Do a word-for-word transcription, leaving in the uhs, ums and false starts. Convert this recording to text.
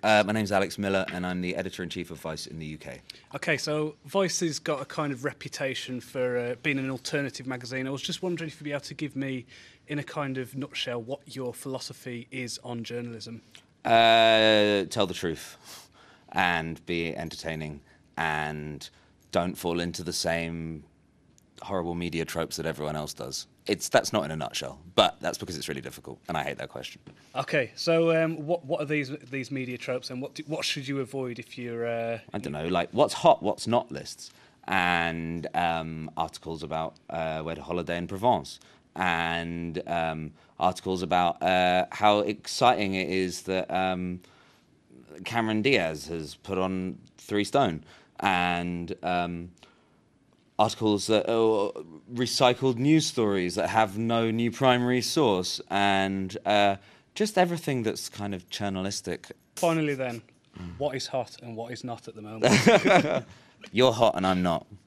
Uh, my name's Alex Miller, and I'm the editor-in-chief of Vice in the U K. Okay, so Vice has got a kind of reputation for uh, being an alternative magazine. I was just wondering if you'd be able to give me, in a kind of nutshell, what your philosophy is on journalism. Uh, tell the truth, and be entertaining, and don't fall into the same horrible media tropes that everyone else does. It's that's not in a nutshell, but that's because it's really difficult, and I hate that question. Okay, so um, what what are these these media tropes, and what do, what should you avoid if you're? Uh, I don't know, like what's hot, what's not lists, and um, articles about uh, where to holiday in Provence, and um, articles about uh, how exciting it is that um, Cameron Diaz has put on three stone, and um, articles that are recycled news stories that have no new primary source, and uh, just everything that's kind of journalistic. Finally then, what is hot and what is not at the moment? You're hot and I'm not.